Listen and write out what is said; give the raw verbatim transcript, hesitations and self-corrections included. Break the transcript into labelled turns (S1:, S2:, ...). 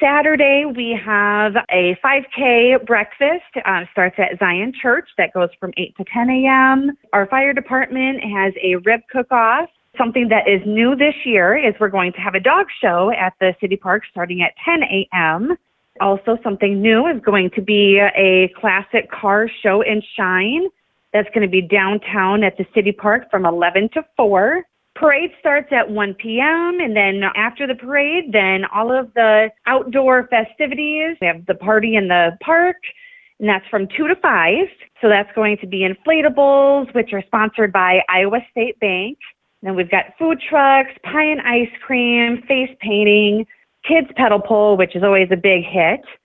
S1: Saturday, we have a five K breakfast. Uh, starts at Zion Church. That goes from eight to ten a.m. Our fire department has a rib cook-off. Something that is new this year is we're going to have a dog show at the city park starting at ten a.m. Also, something new is going to be a classic car show and shine. That's going to be downtown at the city park from eleven to four. Parade starts at one p.m. and then after the parade, then all of the outdoor festivities. We have the party in the park, and that's from two to five. So that's going to be inflatables, which are sponsored by Iowa State Bank. Then we've got food trucks, pie and ice cream, face painting, kids pedal pole, which is always a big hit.